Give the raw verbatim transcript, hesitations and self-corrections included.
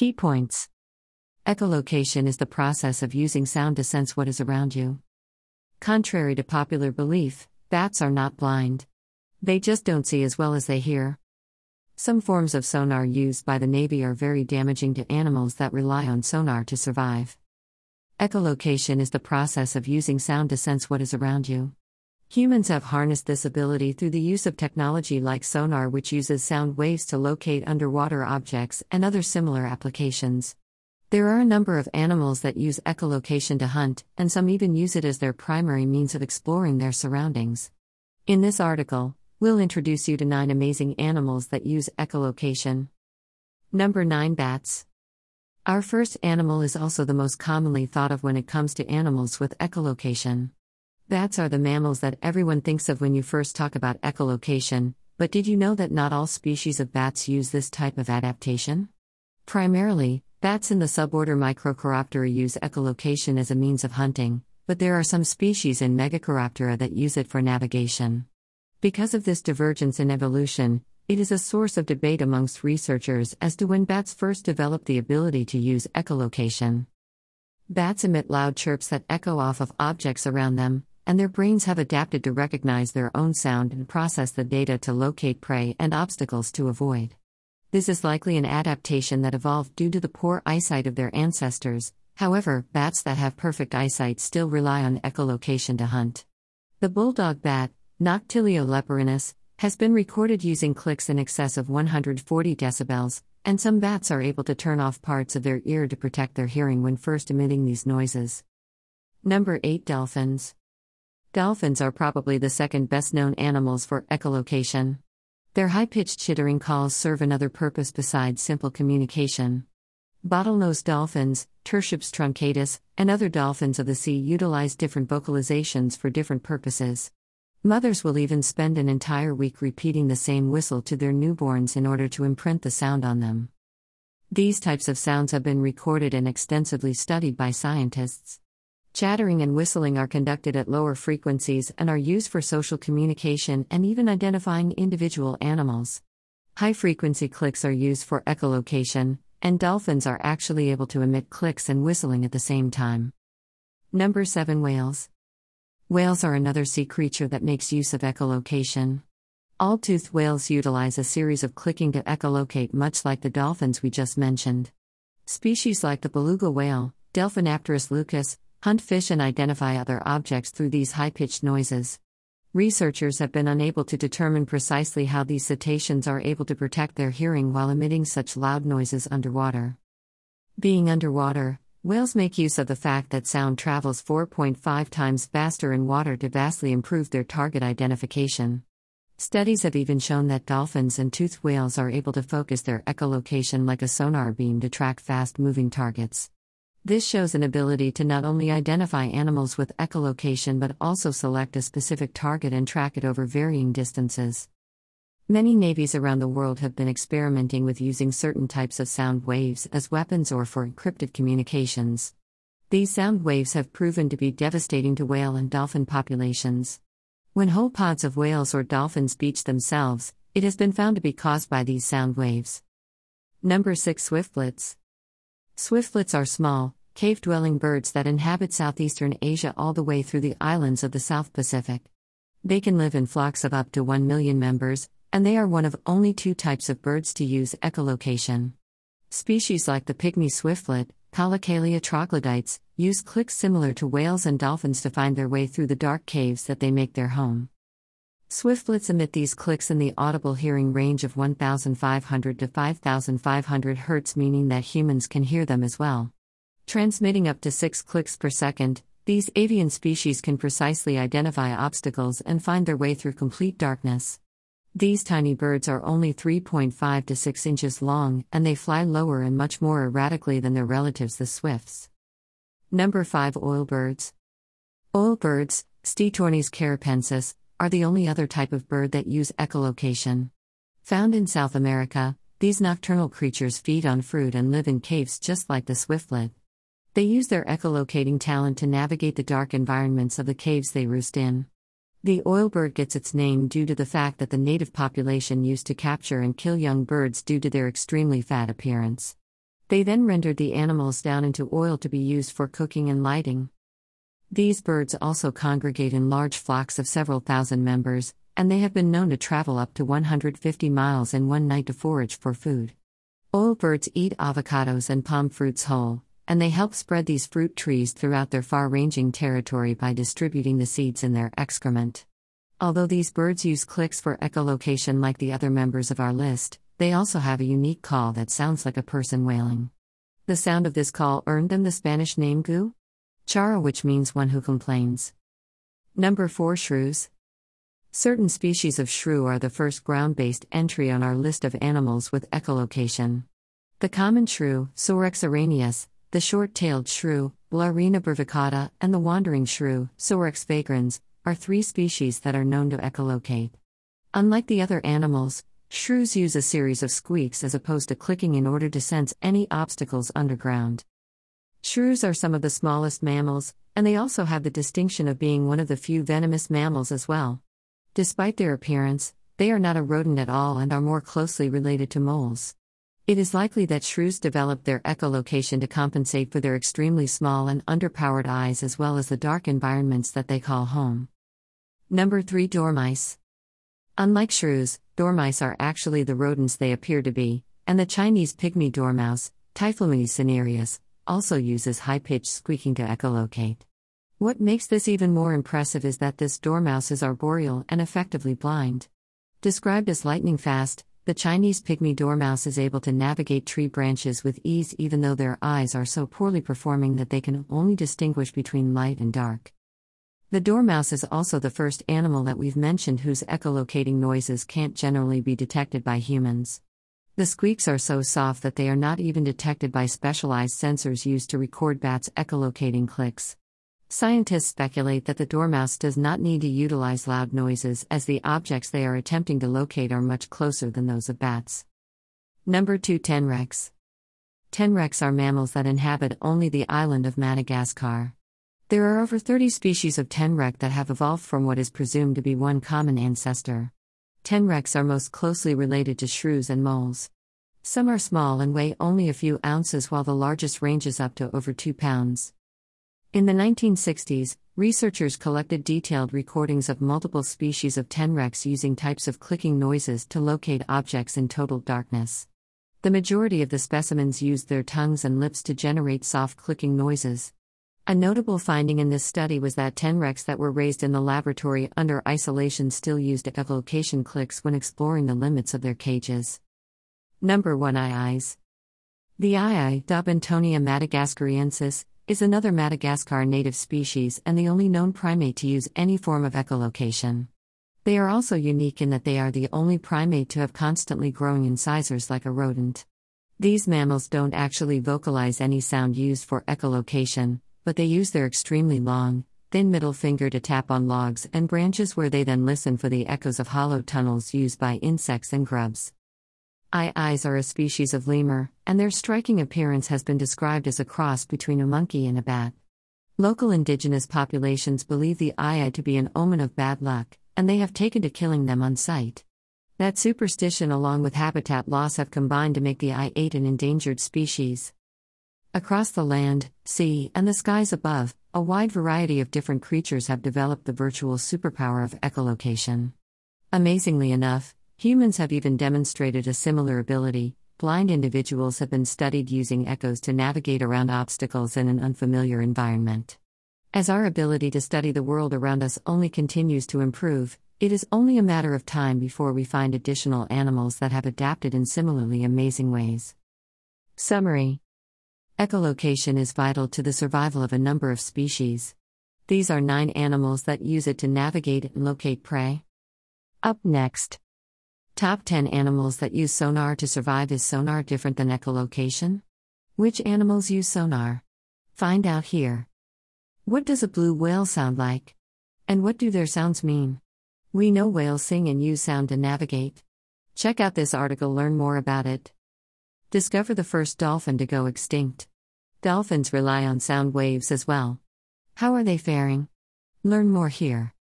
Key points. Echolocation is the process of using sound to sense what is around you. Contrary to popular belief, bats are not blind. They just don't see as well as they hear. Some forms of sonar used by the Navy are very damaging to animals that rely on sonar to survive. Echolocation is the process of using sound to sense what is around you. Humans have harnessed this ability through the use of technology like sonar, which uses sound waves to locate underwater objects, and other similar applications. There are a number of animals that use echolocation to hunt, and some even use it as their primary means of exploring their surroundings. In this article, we'll introduce you to nine amazing animals that use echolocation. Number nine. Bats. Our first animal is also the most commonly thought of when it comes to animals with echolocation. Bats are the mammals that everyone thinks of when you first talk about echolocation, but did you know that not all species of bats use this type of adaptation? Primarily, bats in the suborder Microchiroptera use echolocation as a means of hunting, but there are some species in Megachiroptera that use it for navigation. Because of this divergence in evolution, it is a source of debate amongst researchers as to when bats first developed the ability to use echolocation. Bats emit loud chirps that echo off of objects around them, and their brains have adapted to recognize their own sound and process the data to locate prey and obstacles to avoid. This is likely an adaptation that evolved due to the poor eyesight of their ancestors. However, bats that have perfect eyesight still rely on echolocation to hunt. The bulldog bat, Noctilio leperinus, has been recorded using clicks in excess of one hundred forty decibels, and some bats are able to turn off parts of their ear to protect their hearing when first emitting these noises. Number eight. Dolphins. Dolphins are probably the second best known animals for echolocation. Their high-pitched chittering calls serve another purpose besides simple communication. Bottlenose dolphins, Tursiops truncatus, and other dolphins of the sea utilize different vocalizations for different purposes. Mothers will even spend an entire week repeating the same whistle to their newborns in order to imprint the sound on them. These types of sounds have been recorded and extensively studied by scientists. Chattering and whistling are conducted at lower frequencies and are used for social communication and even identifying individual animals. High-frequency clicks are used for echolocation, and dolphins are actually able to emit clicks and whistling at the same time. Number seven. Whales. Whales are another sea creature that makes use of echolocation. All toothed whales utilize a series of clicking to echolocate, much like the dolphins we just mentioned. Species like the beluga whale, Delphinapterus leucus, hunt fish and identify other objects through these high-pitched noises. Researchers have been unable to determine precisely how these cetaceans are able to protect their hearing while emitting such loud noises underwater. Being underwater, whales make use of the fact that sound travels four point five times faster in water to vastly improve their target identification. Studies have even shown that dolphins and toothed whales are able to focus their echolocation like a sonar beam to track fast-moving targets. This shows an ability to not only identify animals with echolocation but also select a specific target and track it over varying distances. Many navies around the world have been experimenting with using certain types of sound waves as weapons or for encrypted communications. These sound waves have proven to be devastating to whale and dolphin populations. When whole pods of whales or dolphins beach themselves, it has been found to be caused by these sound waves. Number six. Swiftlets. Swiftlets are small, cave-dwelling birds that inhabit southeastern Asia all the way through the islands of the South Pacific. They can live in flocks of up to one million members, and they are one of only two types of birds to use echolocation. Species like the pygmy swiftlet, Collocalia troglodytes, use clicks similar to whales and dolphins to find their way through the dark caves that they make their home. Swiftlets emit these clicks in the audible hearing range of one thousand five hundred to five thousand five hundred hertz, meaning that humans can hear them as well. Transmitting up to six clicks per second, these avian species can precisely identify obstacles and find their way through complete darkness. These tiny birds are only three point five to six inches long, and they fly lower and much more erratically than their relatives the swifts. Number five. Oilbirds. Oilbirds, Stetornis carapensis, are the only other type of bird that use echolocation. Found in South America, these nocturnal creatures feed on fruit and live in caves just like the swiftlet. They use their echolocating talent to navigate the dark environments of the caves they roost in. The oilbird gets its name due to the fact that the native population used to capture and kill young birds due to their extremely fat appearance. They then rendered the animals down into oil to be used for cooking and lighting. These birds also congregate in large flocks of several thousand members, and they have been known to travel up to one hundred fifty miles in one night to forage for food. Oil birds eat avocados and palm fruits whole, and they help spread these fruit trees throughout their far-ranging territory by distributing the seeds in their excrement. Although these birds use clicks for echolocation like the other members of our list, they also have a unique call that sounds like a person wailing. The sound of this call earned them the Spanish name gu chara, which means one who complains. Number four. Shrews. Certain species of shrew are the first ground-based entry on our list of animals with echolocation. The common shrew, Sorex araneus, the short-tailed shrew, Blarina brevicata, and the wandering shrew, Sorex vagrans, are three species that are known to echolocate. Unlike the other animals, shrews use a series of squeaks as opposed to clicking in order to sense any obstacles underground. Shrews are some of the smallest mammals, and they also have the distinction of being one of the few venomous mammals as well. Despite their appearance, they are not a rodent at all and are more closely related to moles. It is likely that shrews developed their echolocation to compensate for their extremely small and underpowered eyes as well as the dark environments that they call home. Number three. Dormice. Unlike shrews, dormice are actually the rodents they appear to be, and the Chinese pygmy dormouse, Typhlomenes cinereus, also uses high-pitched squeaking to echolocate. What makes this even more impressive is that this dormouse is arboreal and effectively blind. Described as lightning fast, the Chinese pygmy dormouse is able to navigate tree branches with ease even though their eyes are so poorly performing that they can only distinguish between light and dark. The dormouse is also the first animal that we've mentioned whose echolocating noises can't generally be detected by humans. The squeaks are so soft that they are not even detected by specialized sensors used to record bats' echolocating clicks. Scientists speculate that the dormouse does not need to utilize loud noises as the objects they are attempting to locate are much closer than those of bats. Number two. Tenrecs. Tenrecs are mammals that inhabit only the island of Madagascar. There are over thirty species of tenrec that have evolved from what is presumed to be one common ancestor. Tenrecs are most closely related to shrews and moles. Some are small and weigh only a few ounces while the largest ranges up to over two pounds. In the nineteen sixties, researchers collected detailed recordings of multiple species of tenrecs using types of clicking noises to locate objects in total darkness. The majority of the specimens used their tongues and lips to generate soft clicking noises. A notable finding in this study was that tenrecs that were raised in the laboratory under isolation still used echolocation clicks when exploring the limits of their cages. Number one. Aye-ayes. The aye-aye, Daubentonia madagascariensis, is another Madagascar native species and the only known primate to use any form of echolocation. They are also unique in that they are the only primate to have constantly growing incisors like a rodent. These mammals don't actually vocalize any sound used for echolocation, but they use their extremely long, thin middle finger to tap on logs and branches where they then listen for the echoes of hollow tunnels used by insects and grubs. Aye-ayes are a species of lemur, and their striking appearance has been described as a cross between a monkey and a bat. Local indigenous populations believe the aye-aye to be an omen of bad luck, and they have taken to killing them on sight. That superstition along with habitat loss have combined to make the aye-aye an endangered species. Across the land, sea, and the skies above, a wide variety of different creatures have developed the virtual superpower of echolocation. Amazingly enough, humans have even demonstrated a similar ability. Blind individuals have been studied using echoes to navigate around obstacles in an unfamiliar environment. As our ability to study the world around us only continues to improve, it is only a matter of time before we find additional animals that have adapted in similarly amazing ways. Summary. Echolocation is vital to the survival of a number of species. These are nine animals that use it to navigate and locate prey. Up next. Top ten animals that use sonar to survive. Is sonar different than echolocation? Which animals use sonar? Find out here. What does a blue whale sound like? And what do their sounds mean? We know whales sing and use sound to navigate. Check out this article, learn more about it. Discover the first dolphin to go extinct. Dolphins rely on sound waves as well. How are they faring? Learn more here.